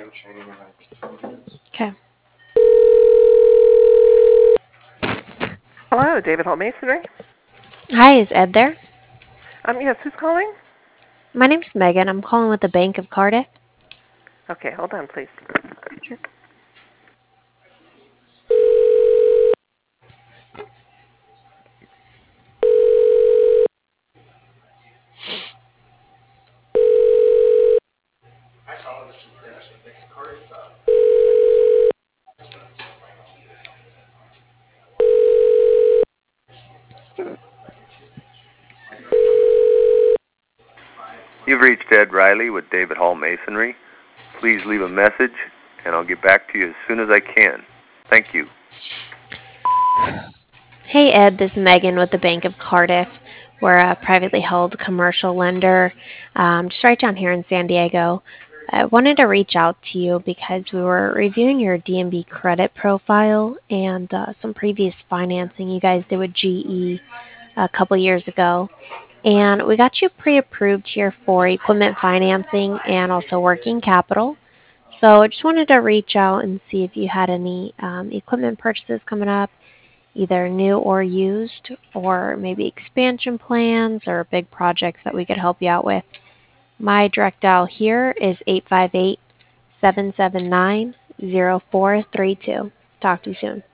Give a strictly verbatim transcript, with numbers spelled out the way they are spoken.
Okay. Hello, David Hall Masonry. Hi, is Ed there? Um, yes, who's calling? My name's Megan. I'm calling with the Bank of Cardiff. Okay, hold on, please. Sure. You've reached Ed Riley with David Hall Masonry. Please leave a message, and I'll get back to you as soon as I can. Thank you. Hey, Ed. This is Megan with the Bank of Cardiff. We're a privately held commercial lender, um, just right down here in San Diego. I wanted to reach out to you because we were reviewing your D and B credit profile and uh, some previous financing you guys did with G E a couple years ago. And we got you pre-approved here for equipment financing and also working capital. So I just wanted to reach out and see if you had any um, equipment purchases coming up, either new or used, or maybe expansion plans or big projects that we could help you out with. My direct dial here is eight five eight, seven seven nine, zero four three two. Talk to you soon.